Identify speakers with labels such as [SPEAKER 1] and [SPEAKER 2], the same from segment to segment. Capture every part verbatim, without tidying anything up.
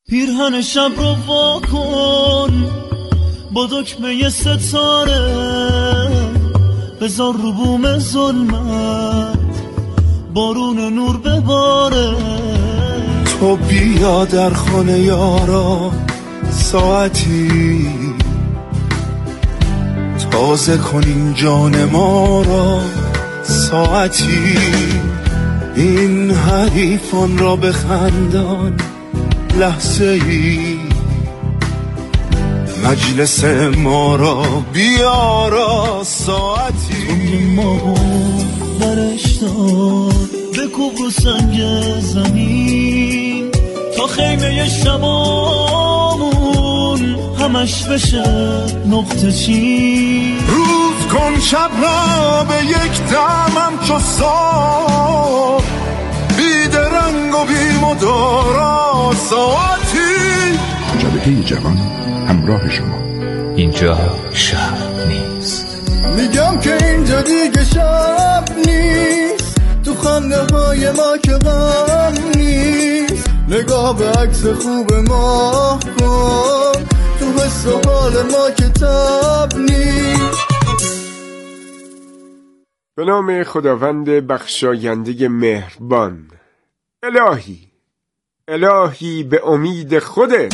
[SPEAKER 1] پیرهن شب رو وا کن با دکمه ستاره، بذار رو بوم ظلمت بارون نور بباره.
[SPEAKER 2] تو بیا در خانه یارا ساعتی، تازه کنین جان ما را ساعتی. این حریفان را بخندان لحظه ای، مجلس ما را بیارا ساعتی.
[SPEAKER 1] تنگ ماهو برش دار بکوب رو سنگ زمین، تا خیمه شبامون همش بشه نقطه چین.
[SPEAKER 2] روز کن شب را به یک دمم چو سار، بی درنگ و بی مدارا ساعتی.
[SPEAKER 3] جبهه جوان همراه شما.
[SPEAKER 4] اینجا شب نیست.
[SPEAKER 5] میگم که اینجا دیگه شب نیست، تو خنده های ما که غم نیست. نگاه به عکس خوب ما کن، تو حس و حال ما که تب نیست.
[SPEAKER 6] به نام خداوند بخشاینده مهربان. الهی الهی به امید خودت.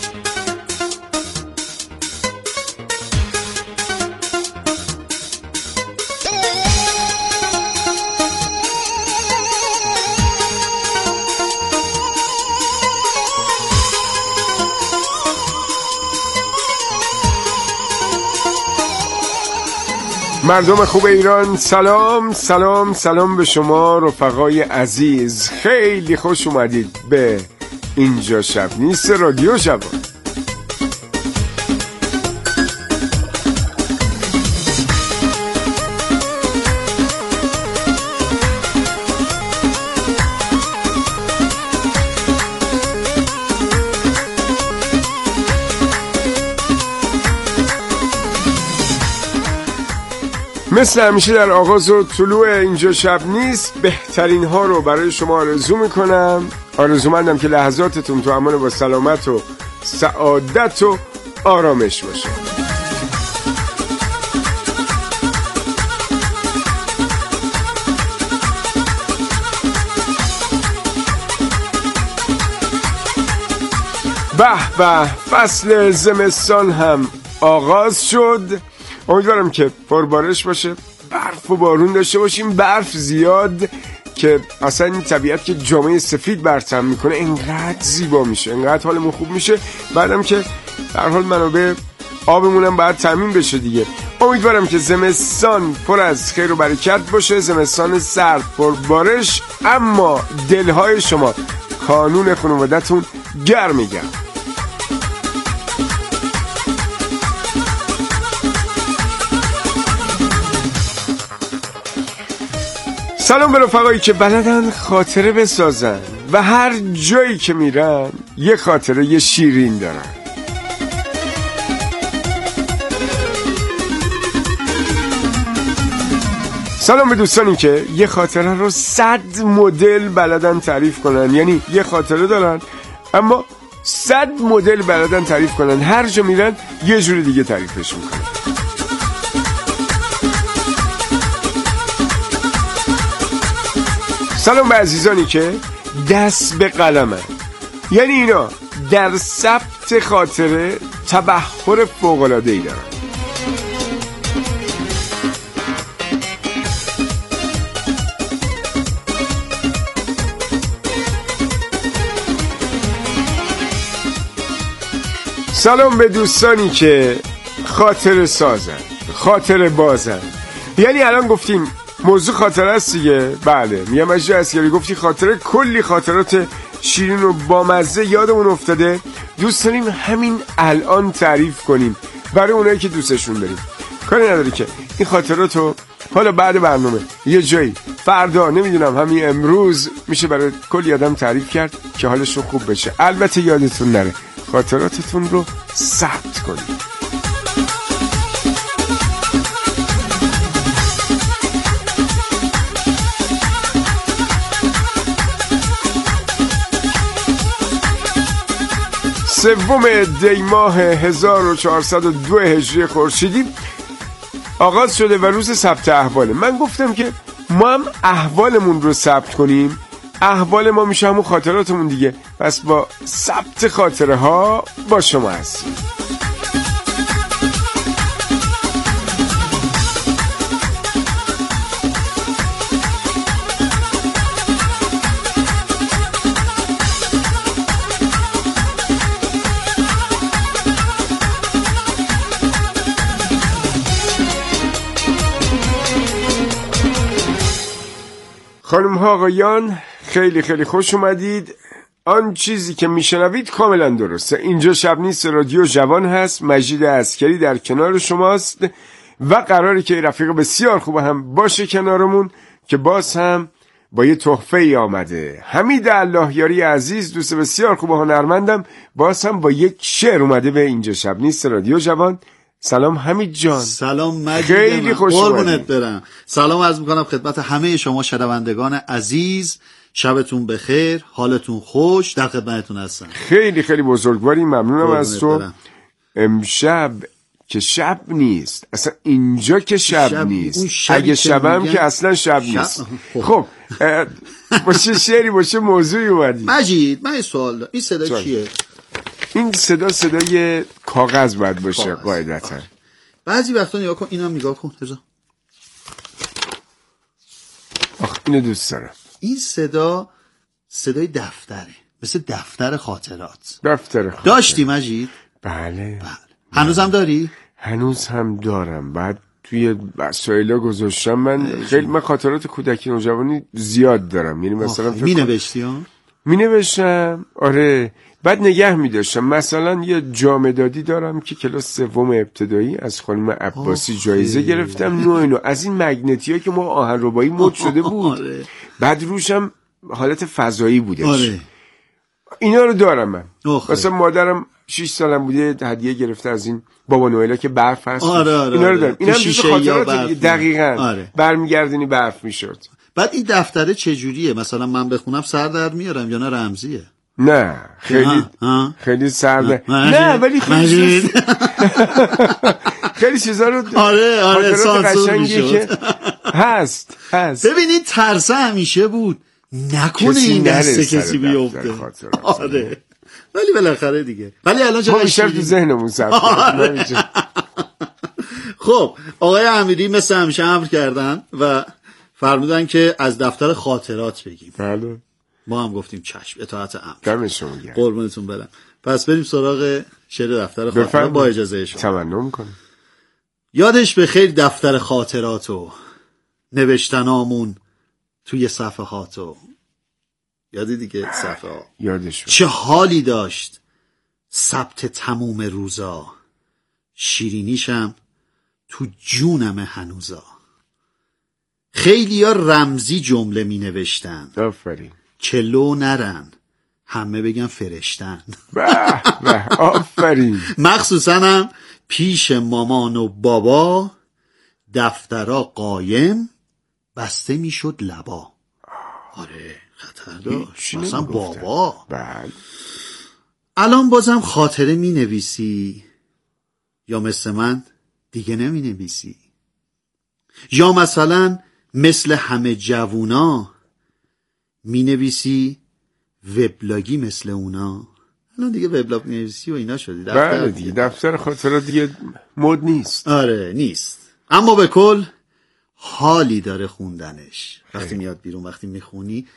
[SPEAKER 6] مردم خوب ایران، سلام سلام سلام به شما رفقای عزیز. خیلی خوش اومدید به اینجا شب نیست رادیو جوان. مثل همیشه در آغاز و طلوع اینجا شب نیست بهترین ها رو برای شما آرزو میکنم. آرزومندم که لحظاتتون تو امان با سلامت و سعادت و آرامش باشه. به به، فصل زمستان هم آغاز شد. امیدوارم که پربارش باشه، برف و بارون داشته باشیم. برف زیاد که اصلا این طبیعت که جامعه سفید برتم میکنه انقدر زیبا میشه، انقدر حالمون خوب میشه. بعدم که در حال منابع آبمونم باید تامین بشه دیگه. امیدوارم که زمستان پر از خیر و برکت باشه، زمستان سرد پر بارش، اما دلهای شما کانون خانوادتون گرم گرم. سلام به رفقایی که بلدن خاطره بسازن و هر جایی که میرن یه خاطره یه شیرین دارن. سلام به دوستانی که یه خاطره رو صد مدل بلدن تعریف کنن، یعنی یه خاطره دارن اما صد مدل بلدن تعریف کنن، هر جا میرن یه جوری دیگه تعریفش میکنن. سلام به عزیزانی که دست به قلمن، یعنی اینا در ثبت خاطره تبحر فوق‌العاده‌ای دارن. سلام به دوستانی که خاطره سازن، خاطره بازن. یعنی الان گفتیم موضوع خاطره است دیگه. بله، میگم از جا اسکری گفتی خاطره، کلی خاطرات شیرین و بامزه یادمون افتاده، دوست داریم همین الان تعریف کنیم برای اونایی که دوستشون داریم. کاری نداری که این خاطراتو حالا بعد برنامه یه جایی، فردا، نمیدونم همین امروز میشه برای کلی آدم تعریف کرد که حالشون خوب بشه. البته یادتون نره خاطراتتون رو ثبت کنید. سوم دی ماه هزار و چهارصد و دو هجری خورشیدی آغاز شده و روز ثبت احواله. من گفتم که ما هم احوالمون رو ثبت کنیم. احوال ما میشه همون خاطراتمون دیگه. پس با ثبت خاطره ها با شما هستیم. خانم ها آقایان خیلی خیلی خوش اومدید. آن چیزی که میشنوید کاملا درسته. اینجا شب نیست، رادیو جوان هست. مجید عسکری در کنار شماست و قراره که رفیق بسیار خوب هم باشه کنارمون که باز هم با یه تحفه ای آمده. حمید اللهیاری عزیز دوست بسیار خوب و هنرمندم باز هم با یک شعر اومده به اینجا شب نیست رادیو جوان. سلام حمید جان.
[SPEAKER 7] سلام مجید،
[SPEAKER 6] خیلی خوش
[SPEAKER 7] قربونت برم. سلام عرض میکنم خدمت همه شما شنوندگان عزیز. شبتون بخیر، حالتون خوش، در خدمتتون هستم.
[SPEAKER 6] خیلی خیلی بزرگواری، ممنونم از تو. امشب که شب نیست، اصلا اینجا که شب, شب نیست، اگه شبم که اصلا شب, شب نیست. خب باشه شعری باشه موضوعی اومدی.
[SPEAKER 7] مجید من یه سوال دارم، این صدا
[SPEAKER 6] سوال.
[SPEAKER 7] چیه؟
[SPEAKER 6] این صدا صدای کاغذ باید باشه قاعدتا.
[SPEAKER 7] بعضی وقتا نگاه کن، اینم نگاه کن هزا.
[SPEAKER 6] آخ اینو دوست دارم.
[SPEAKER 7] این صدا صدای دفتره، مثل دفتر خاطرات.
[SPEAKER 6] دفتر خاطرات
[SPEAKER 7] داشتی مجید؟
[SPEAKER 6] بله.
[SPEAKER 7] بله. هنوز هم داری؟
[SPEAKER 6] هنوز هم دارم. بعد توی وسایلا گذاشتم. من خیلی من خاطرات کودکی نوجوانی زیاد دارم. یعنی مثلا
[SPEAKER 7] می نوشتی ها؟
[SPEAKER 6] می نوشتم آره. بعد نگه می داشتم. مثلا یه جامدادی دارم که کلاس سوم ابتدایی از خانم عباسی جایزه گرفتم. نو اینو از این مگنتی ها که ما آهنربایی مد شده بود. آره. بعد روشم حالت فضایی بودش. آره. اینا رو دارم من. مثلا مادرم شش سالم بوده هدیه گرفته از این بابا نوئلا که برف هست.
[SPEAKER 7] آره آره
[SPEAKER 6] اینا رو دارم. اینم جزو خاطرات دقیقاً.
[SPEAKER 7] آره.
[SPEAKER 6] برمیگردونی برف میشد.
[SPEAKER 7] بعد این دفتره چجوریه؟ مثلا من بخونم سر در میارم یا نه رمزیه؟
[SPEAKER 6] نه خیلی ها. ها. خیلی سرده. نه ولی خیلی خیلی چیزا رو
[SPEAKER 7] آره آره سانسور میشد.
[SPEAKER 6] هست هست.
[SPEAKER 7] ببینید ترس همیشه بود نکنه این دسته کسی بیفته. آره ولی بالاخره دیگه. ولی الان چرا
[SPEAKER 6] بیشتر تو ذهنمون ثبت.
[SPEAKER 7] خب آقای امیری مثل همیشه امر کردن و فرمودن که از دفتر خاطرات بگیم.
[SPEAKER 6] بله.
[SPEAKER 7] ما هم گفتیم چشم، اطاعت امر.
[SPEAKER 6] دمشون گرم.
[SPEAKER 7] قربونتون برم. پس بریم سراغ شعر دفتر خاطرات با اجازه شما.
[SPEAKER 6] تمنا میکنم.
[SPEAKER 7] یادش به خیر دفتر خاطراتو، نوشتنامون توی صفحاتو. یادی دیگه صفحه ها.
[SPEAKER 6] یادش.
[SPEAKER 7] چه حالی داشت ثبت تموم روزا، شیرینیشم تو جونم هنوزا. خیلی ها رمزی جمله می نوشتن.
[SPEAKER 6] آفرین.
[SPEAKER 7] چلو نرن همه بگن فرشتن.
[SPEAKER 6] به به آفرین.
[SPEAKER 7] مخصوصا هم پیش مامان و بابا دفترها قایم بسته می شد لبا. آره خطر داشت مثلا بابا.
[SPEAKER 6] بله.
[SPEAKER 7] الان بازم خاطره می نویسی یا مثل من دیگه نمی نویسی؟ یا مثلا مثل همه جوونا می نویسی وبلاگی مثل اونا؟ الان دیگه وبلاگ نویسی و اینا شدی.
[SPEAKER 6] بله دیگه دفتر خاطرات دیگه مد نیست.
[SPEAKER 7] آره نیست. اما به کل حالی داره خوندنش. وقتی میاد بیرون، وقتی میخونی.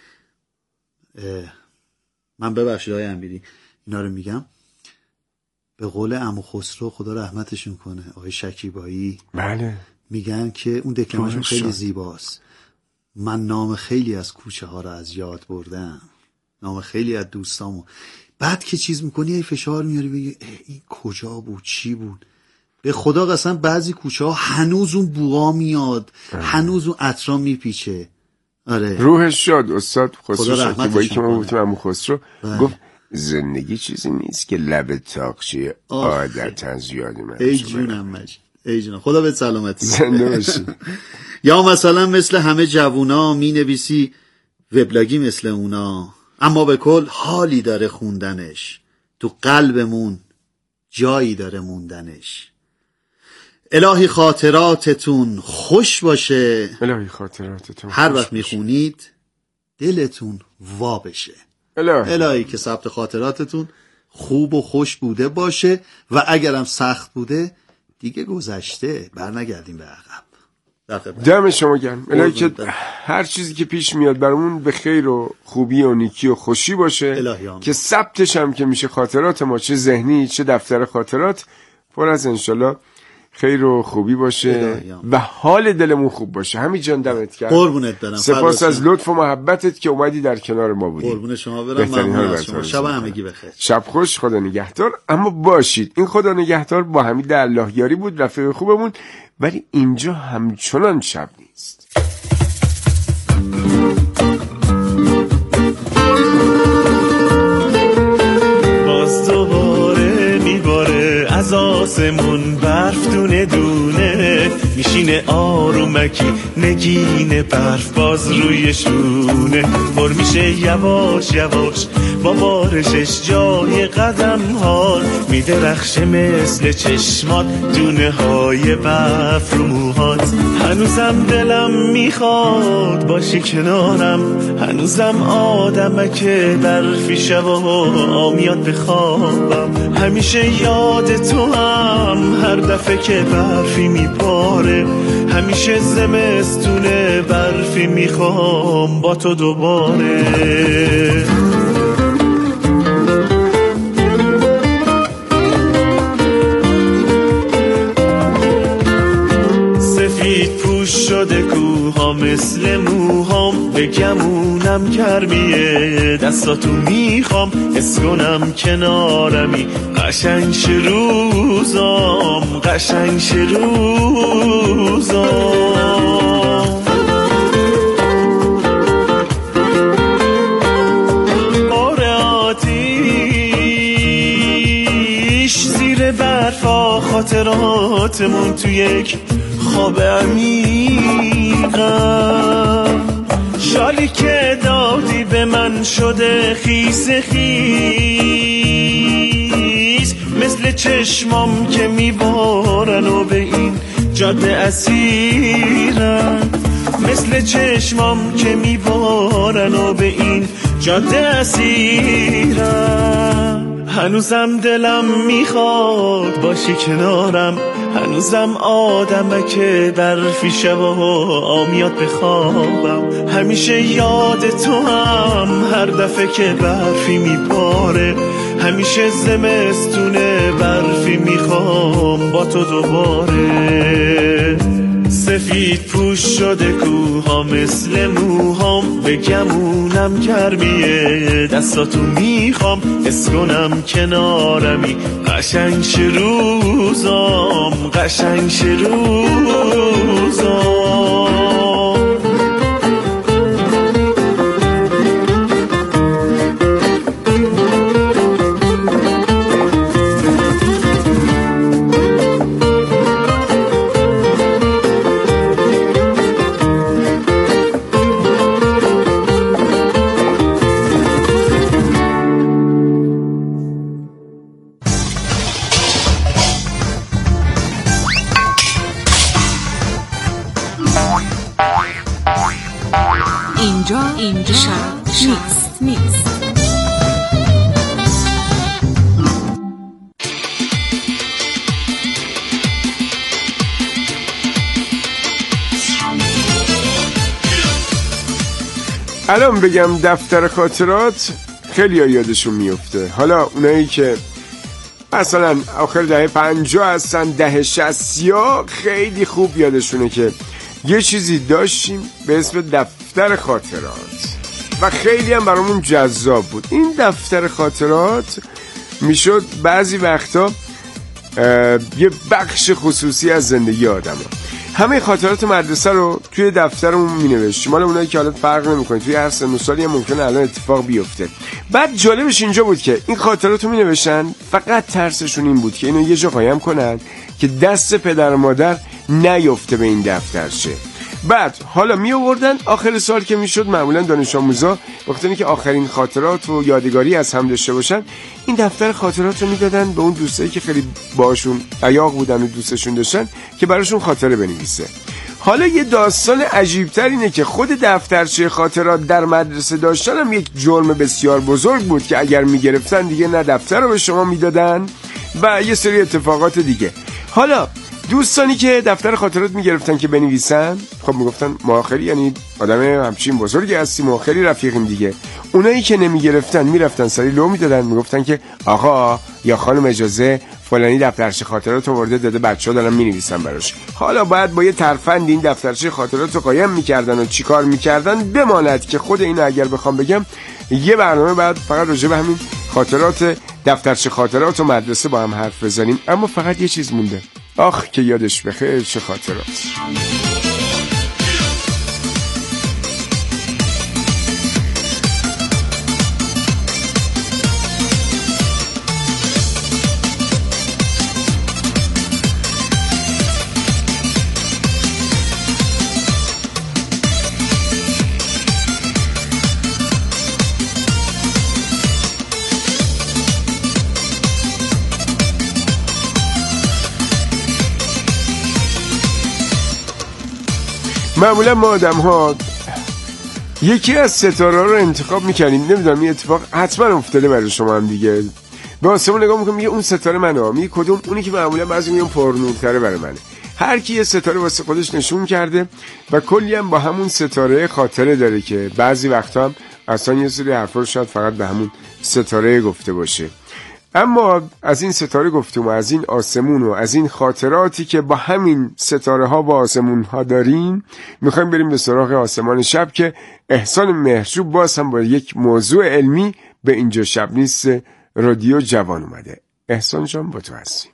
[SPEAKER 7] من ببخشید آقای امیری اینا رو میگم به قول عمو خسرو خدا رحمتشون کنه، آقای شکیبایی،
[SPEAKER 6] بله،
[SPEAKER 7] میگن که اون دکلمشون خیلی زیباست. من نام خیلی از کوچه ها رو از یاد بردم، نام خیلی از دوستامو. بعد که چیز میکنی ای فشار میاری بگی این کجا بود، چی بود. به خدا قسم بعضی کوچه ها هنوز اون بوها میاد، هنوز اون عطرا میپیچه. آره
[SPEAKER 6] روحش شاد استاد خسرو شکیبایی که ما گفتیم عمو خسرو گفت زندگی چیزی نیست که لب تاقچه عادتا زیادی من.
[SPEAKER 7] ای جونم مجید، ای جونم، خدا بهت سلامتی.
[SPEAKER 6] زنده باشی.
[SPEAKER 7] یا مثلا مثل همه جوونا می نویسی وبلاگی مثل اونا، اما به کل حالی داره خوندنش. تو قلبمون جایی داره موندنش. الهی خاطراتتون خوش باشه.
[SPEAKER 6] الهی خاطراتتون
[SPEAKER 7] هر وقت میخونید دلتون وا بشه.
[SPEAKER 6] الهی.
[SPEAKER 7] الهی که ثبت خاطراتتون خوب و خوش بوده باشه و اگرم سخت بوده دیگه گذشته، بر نگردیم به عقب.
[SPEAKER 6] دم شما گرم. الهی که هر چیزی که پیش میاد برامون به خیر و خوبی و نیکی و خوشی باشه، که ثبتش هم که میشه خاطرات ما، چه ذهنی چه دفتر خاطرات، پر از انشالله خیر و خوبی باشه و حال دلمون خوب باشه. همین جان دمت گرم.
[SPEAKER 7] قربونت برم.
[SPEAKER 6] سپاس از لطف و محبتت که اومدی در کنار ما بودی.
[SPEAKER 7] قربون شما برم. ممنون از شما. شب همگی بخیر.
[SPEAKER 6] شب خوش. خدا نگهدار. اما باشید این خدا نگهدار با حمید الله یاری بود، رفیق خوبمون، ولی اینجا همچنان شب نیست.
[SPEAKER 1] باز دوباره میباره از آسمون برف دونه دونه، میشینه آرومکی نگینه برف باز روی شونه، پر میشه یواش یواش با بارشش جای قدم ها، میدرخشه مثل چشمات دونه های برف رو موهات. هنوزم دلم میخواد باشی کنارم، هنوزم آدمک برفی شبا میاد بخوابم، همیشه یاد تو هم هر دفعه که برفی میباره، همیشه زمستونه برفی میخوام با تو دوباره. سفید پوش شده کوها مثل موهام، به گمونم گرمیه دستاتو میخوام، حس کنم کنارمی قشنگ شه روزام، قشنگ شه روزام. آره آتیش زیر برفا خاطراتمون تو یک خواب عمیقم، شالی که دادی به من شده خیس خیس، مثل چشمام که میبارن و به این جاده اسیرم، مثل چشمام که میبارن و به این جاده اسیرم. هنوزم دلم میخواد باشی کنارم، هنوزم آدمک برفی شبا میاد بخوابم، همیشه یاد تو هم هر دفعه که برفی میباره، همیشه زمستونه برفی میخوام با تو دوباره. سفید پوش شده کوها مثل موهام، به گمونم گرمیه دستاتو میخوام، حس کنم کنارمی قشنگ شه روزام، قشنگ شه روزام.
[SPEAKER 8] اینجا اینجا شب نیست نیست.
[SPEAKER 6] الان بگم دفتر خاطرات خیلی ها یادشون میفته، حالا اونایی که مثلا آخر دهه پنجاه هستن، دهه شصتیا خیلی خوب یادشونه که یه چیزی داشتیم به اسم دفتر خاطرات و خیلی هم برامون جذاب بود. این دفتر خاطرات میشد بعضی وقتا یه بخش خصوصی از زندگی آدم ها. همه خاطرات مدرسه رو توی دفترمون می نوشتیم، حالا اونایی که حالا فرق نمی کنید توی هر سن و سالی هم ممکنه الان اتفاق بیفته. بعد جالبش اینجا بود که این خاطرات رو می نوشتن، فقط ترسشون این بود که اینو یه جا قایم کنن که دست پدر و مادر نیفته به این دفترچه. بعد حالا می آوردن آخر سال که میشد، معمولا دانش آموزا وقتی که آخرین خاطرات و یادگاری از هم داشته باشن، این دفتر خاطرات رو میدادن به اون دوستایی که خیلی باشون عیاق بودن و دوستشون داشتن که براشون خاطره بنویسه. حالا یه داستان عجیبتر اینه که خود دفترچه خاطرات در مدرسه داشتن هم یک جرم بسیار بزرگ بود که اگر میگرفتن دیگه نه دفتر رو به شما میدادن و یه سری اتفاقات دیگه. حالا دوستانی که دفتر خاطرات میگرفتن که بنویسن، خب میگفتن ما خیلی یعنی آدم همچین بزرگی هستیم و خیلی رفیقیم دیگه. اونایی که نمیگرفتن میرفتن سری لو میدادن، میگفتن که آقا یا خانم اجازه فلانی دفترچه خاطرات آورده داده، بچه‌ها دارن مینویسن براش. حالا بعد با یه ترفند این دفترچه خاطرات رو قایم میکردن و چیکار میکردن بماند که خود اینو اگر بخوام بگم یه برنامه بعد فقط راجع به همین خاطرات دفترچه خاطرات و مدرسه با هم حرف بزنیم. اما فقط یه چیز مونده، آخ که یادش بخیر چه خاطرات. معمولا ما آدم ها یکی از ستاره رو انتخاب میکنیم، نمیدونم این اتفاق حتما افتاده برای شما هم دیگه. به آسمون نگاه میکنم میگه اون ستاره منه، میگه کدوم؟ اونی که معمولا بعضی میگن پرنورتره برای منه. هر کی یه ستاره واسه خودش نشون کرده و کلی هم با همون ستاره خاطره داره که بعضی وقتا هم اصلا یه سری حرفا رو شاید فقط به همون ستاره گفته باشه. اما از این ستاره گفتم و از این آسمون و از این خاطراتی که با همین ستاره ها و آسمون ها داریم، میخوایم بریم به سراغ آسمان شب که احسان مهرجو باز هم با یک موضوع علمی به اینجا شب نیست رادیو جوان اومده. احسان جان با تو هستیم.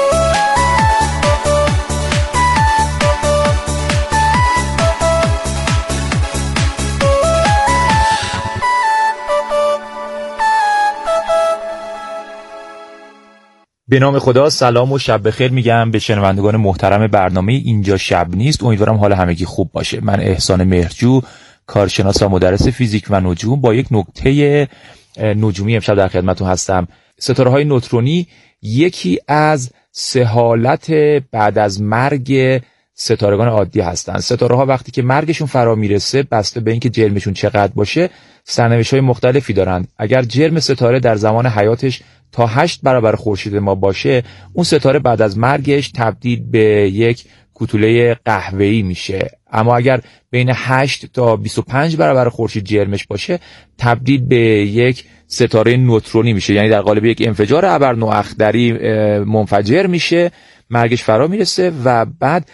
[SPEAKER 4] به نام خدا، سلام و شب بخیر میگم به شنوندگان محترم برنامه اینجا شب نیست. امیدوارم حال همگی خوب باشه. من احسان مهرجو، کارشناس و مدرس فیزیک و نجوم، با یک نکته نجومی امشب در خدمتتون هستم. ستاره های نوترونی یکی از سه حالت بعد از مرگ ستارگان عادی هستن. ستاره ها وقتی که مرگشون فرا میرسه، بسته به اینکه جرمشون چقدر باشه، سرنوشت‌های مختلفی دارند. اگر جرم ستاره در زمان حیاتش تا هشت برابر خورشید ما باشه، اون ستاره بعد از مرگش تبدیل به یک کوتوله قهوه‌ای میشه. اما اگر بین هشت تا بیست و پنج برابر خورشید جرمش باشه، تبدیل به یک ستاره نوترونی میشه، یعنی در قالب یک انفجار ابرنواختری منفجر میشه، مرگش فرا میرسه و بعد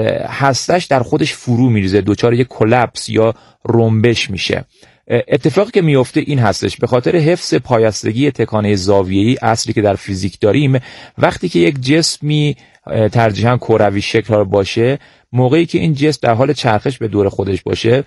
[SPEAKER 4] هستش در خودش فرو میریزه، دوچار یک کلپس یا رنبش میشه. اتفاقی که میفته این هستش، به خاطر حفظ پایستگی تکانه زاویه‌ای اصلی که در فیزیک داریم، وقتی که یک جسمی ترجیحاً کروی شکل باشه، موقعی که این جسم در حال چرخش به دور خودش باشه،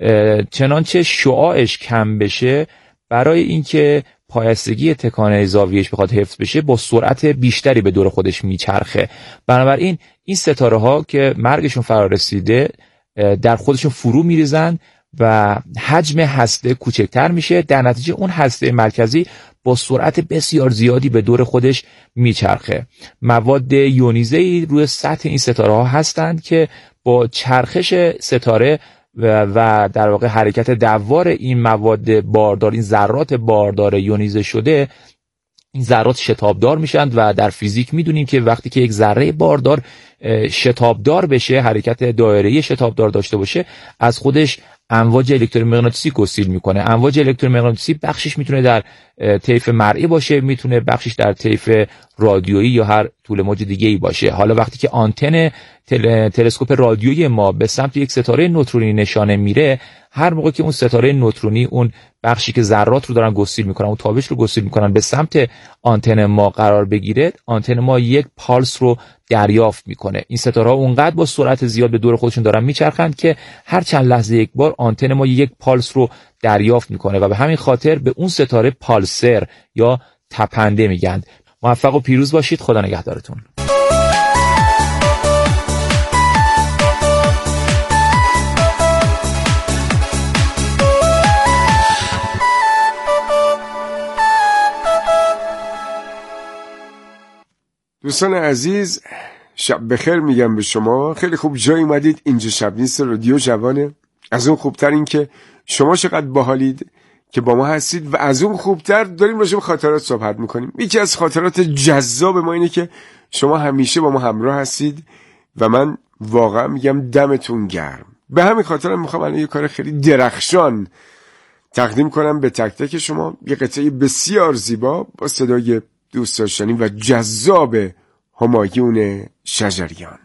[SPEAKER 4] چنانچه شعاعش کم بشه، برای اینکه پایستگی تکانه زاویه‌اش بخواد حفظ بشه، با سرعت بیشتری به دور خودش میچرخه. بنابراین این ستاره ها که مرگشون فرا رسیده در خودشون فرو میریزن و حجم هسته کوچکتر میشه، در نتیجه اون هسته مرکزی با سرعت بسیار زیادی به دور خودش میچرخه. مواد یونیزه‌ای روی سطح این ستاره ها هستند که با چرخش ستاره و, و در واقع حرکت دوار این مواد باردار، این ذرات باردار یونیزه شده، این ذرات شتابدار میشن و در فیزیک میدونیم که وقتی که یک ذره باردار شتابدار بشه، حرکت دایره‌ای شتابدار داشته باشه، از خودش امواج الکترومغناطیسی گسیل میکنه. امواج الکترومغناطیسی بخشش میتونه در طیف مرئی باشه، میتونه بخشش در طیف رادیویی یا هر طول موج دیگه ای باشه. حالا وقتی که آنتن تل... تلسکوپ رادیویی ما به سمت یک ستاره نوترونی نشانه میره، هر موقع که اون ستاره نوترونی اون بخشی که ذرات رو دارن گسیل میکنن، اون تابش رو گسیل میکنن، به سمت آنتن ما قرار بگیره، آنتن ما یک پالس رو دریافت میکنه. این ستاره ها اونقدر با سرعت زیاد به دور خودشون دارن میچرخند که هر چند لحظه یک بار آنتن ما یک پالس رو دریافت میکنه و به همین خاطر به اون ستاره پالسر یا تپنده میگن. موفق و پیروز باشید. خدا نگهدارتون.
[SPEAKER 6] دوستان عزیز، شب بخیر میگم به شما. خیلی خوب جای اومدید. اینجا شب نیست رادیو جوانه. از اون خوبتر این که شما چقدر باحالید که با ما هستید و از اون خوبتر داریم راجع به خاطرات صحبت میکنیم. یکی از خاطرات جذاب ما اینه که شما همیشه با ما همراه هستید و من واقعا میگم دمتون گرم. به همین خاطر میخوام الان یه کار خیلی درخشان تقدیم کنم به تک تک شما. یه قطعه بسیار زیبا با صدای دوست داشتنی و جذاب همایون شجریان.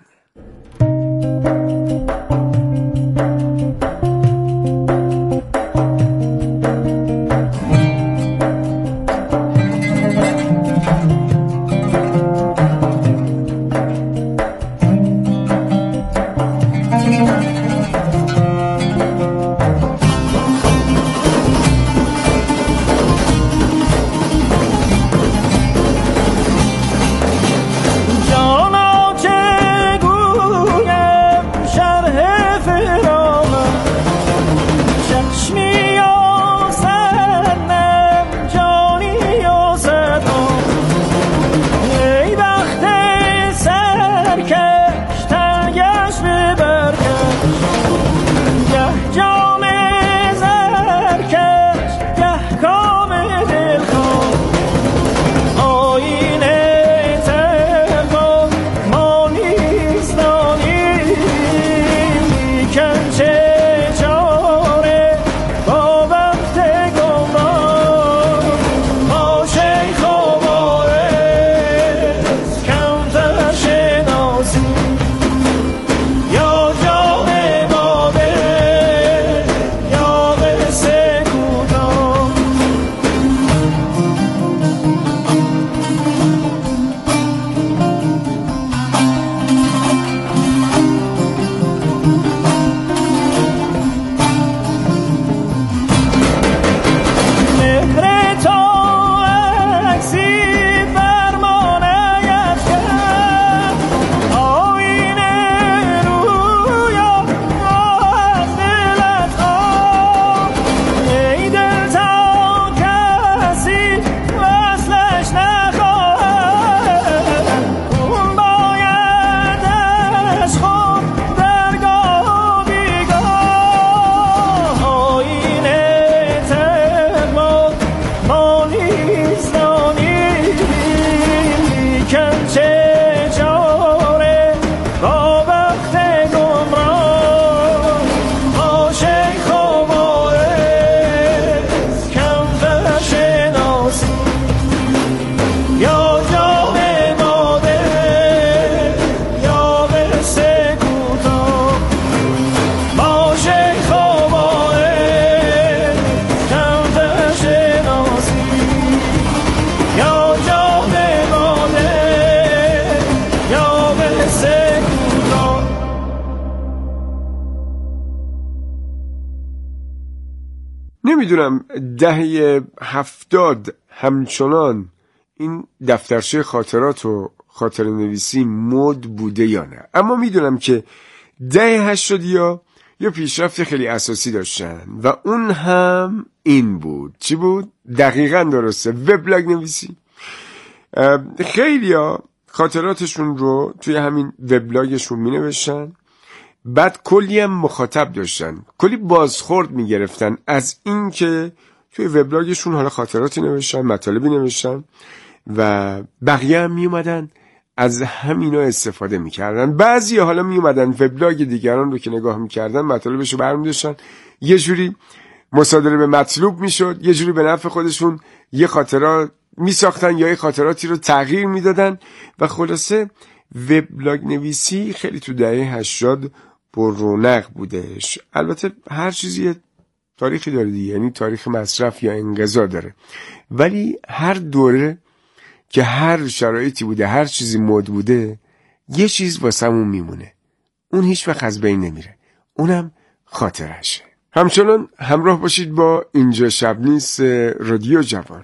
[SPEAKER 6] نمیدونم دهه هفتاد همچنان این دفترچه خاطرات و خاطر نویسی مد بوده یا نه، اما میدونم که دهه هشتادیا یه پیشرفت خیلی اساسی داشتن و اون هم این بود. چی بود؟ دقیقاً درسته، وبلاگ نویسی. خیلیا خاطراتشون رو توی همین وبلاگشون می نوشتن، بعد کلی هم مخاطب داشتن، کلی بازخورد می گرفتن از این که توی وبلاگشون حالا خاطراتی نوشتن، مطالبی نوشتن و بقیه هم می اومدن از همینا استفاده می کردن. بعضی حالا می اومدن وبلاگ دیگران رو که نگاه می کردن مطالبش رو برمی داشتن، یه جوری مصادره به مطلوب می شد، یه جوری به نفع خودشون یه خاطرات می ساختن یا یه خاطراتی رو تغییر می دادن و خلاصه وبلاگ نویسی خیلی تو دهه هشتاد پر رونق بودش. البته هر چیزی تاریخی داره دیگه، یعنی تاریخ مصرف یا انقضا داره، ولی هر دوره که هر شرایطی بوده، هر چیزی مد بوده، یه چیز واسمون میمونه، اون هیچ وقت از بین نمیره، اونم خاطرشه. همچنان همراه باشید با اینجا شب نیست رادیو جوان.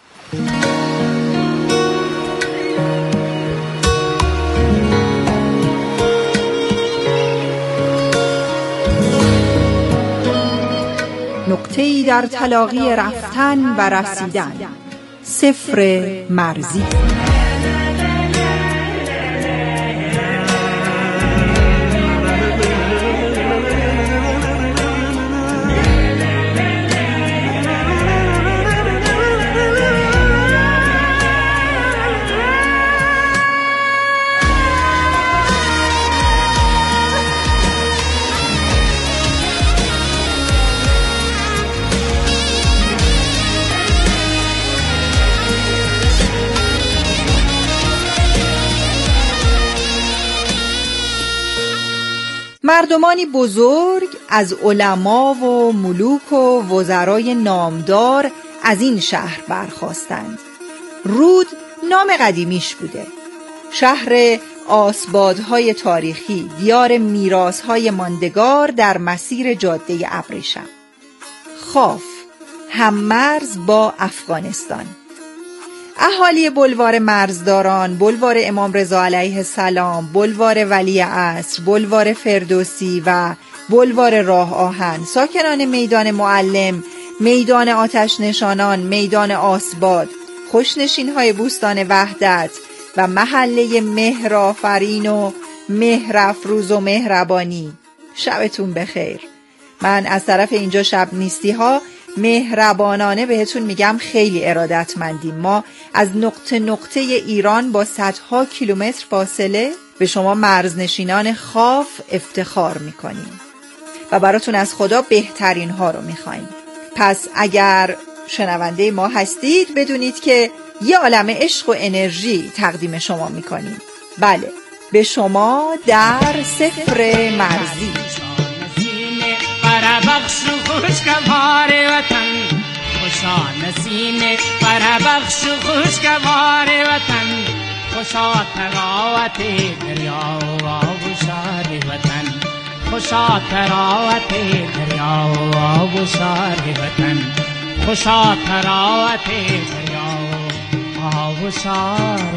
[SPEAKER 8] نقطه‌ای در تلاقی رفتن و رسیدن، صفر مرزی.
[SPEAKER 9] مردمانی بزرگ از علما و ملوک و وزرای نامدار از این شهر برخاستند. رود نام قدیمیش بوده. شهر آسبادهای تاریخی، دیار میراث‌های ماندگار در مسیر جاده ابریشم. خاف، هممرز با افغانستان. اهالی بلوار مرزداران، بلوار امام رضا علیه السلام، بلوار ولی عصر، بلوار فردوسی و بلوار راه آهن، ساکنان میدان معلم، میدان آتش نشانان، میدان آسباد، خوشنشین‌های بوستان وحدت و محله مهرآفرین و مهرافروز و مهربانی. شبتون بخیر. من از طرف اینجا شب نیستی ها مهربانانه بهتون میگم خیلی ارادتمندیم. ما از نقطه نقطه ایران با صدها کیلومتر فاصله به شما مرزنشینان خاف افتخار میکنیم و براتون از خدا بهترین ها رو میخوایم. پس اگر شنونده ما هستید بدونید که یه عالمه عشق و انرژی تقدیم شما میکنیم. بله، به شما در صفر مرزی.
[SPEAKER 10] بخش خوشگوار وطن، خوشا نسیم بخش خوشگوار وطن، خوشا تراوت دریا و آبشار وطن، خوشا تراوت دریا و آبشار وطن، خوشا تراوت دریا و آبشار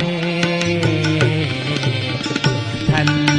[SPEAKER 10] وطن.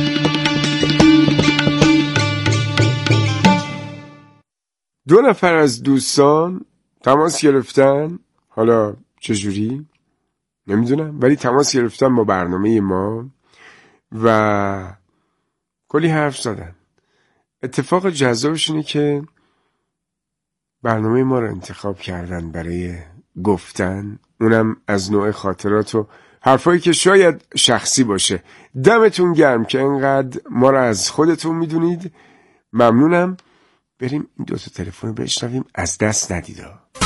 [SPEAKER 6] دو نفر از دوستان تماس گرفتن، حالا چجوری نمیدونم، ولی تماس گرفتن با برنامه ما و کلی حرف زدن. اتفاق جذابش اینه که برنامه ما رو انتخاب کردن برای گفتن، اونم از نوع خاطرات و حرفایی که شاید شخصی باشه. دمتون گرم که انقدر ما رو از خودتون میدونید. ممنونم. بریم این دو تا تلفن رو بشنویم، از دست ندید.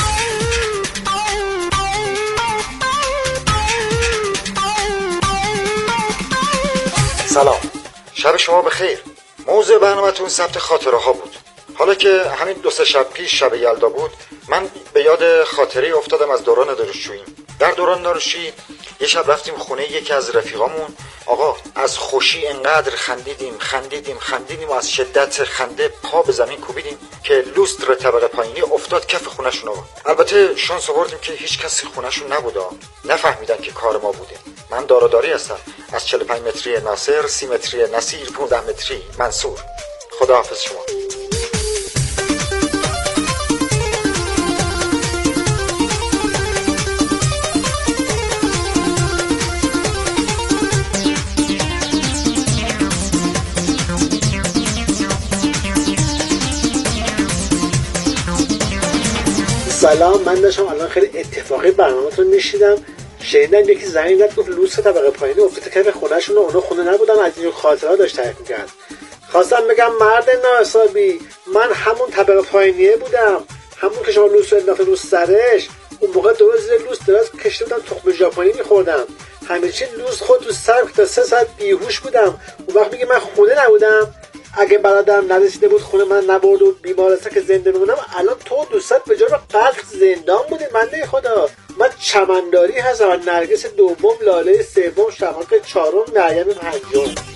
[SPEAKER 11] سلام، شب شما بخیر. موضوع برنامه‌تون ثبت خاطره ها بود. حالا که همین دو سه شب پیش شب یلدا بود، من به یاد خاطره افتادم از دوران دانشجویی. در دوران دانشجویی یه شب رفتیم خونه یکی از رفیقامون. آقا از خوشی انقدر خندیدیم خندیدیم خندیدیم و از شدت خنده پا به زمین کوبیدیم که لوستر طبقه پایینی افتاد کف خونه‌شون. آقا البته شانس آوردیم که هیچ کسی خونه‌شون نبود، نفهمیدن که کار ما بوده. من داراداری هستم از چهل و پنج متری ناصر، سی متری نصیر، پانزده متری منصور. خداحافظ شما.
[SPEAKER 12] سلام، من داشتم الان خیلی اتفاقی برنامه‌تون میشیدم، شنیدم یکی زنگ زد گفت لوس طبقه پایینی افتاد کف خونه‌شون و اونا خونه نبودن، از این خاطرات داشت تعریف می‌کرد. خواستم بگم مرد ناحسابی، من همون طبقه پایینیه بودم، همون که شما لوس انداخته رو سرش. اون موقع درست زیر لوس دراز کشیده بودم، تخم ژاپنی می‌خوردم، همه چی لوس خود تو سرم، تا سه ساعت بیهوش بودم. اون وقت میگه من خونه نبودم. اگه برادرم نرسیده بود خونه من نبرد و بیمارستان که زنده میمونم، الان تو دوستت به جای قتل زندان بودی. منده خدا، من چمنداری هستم، نرگس دوم، لاله سوم، شفاق چهارم، مریم پنجم.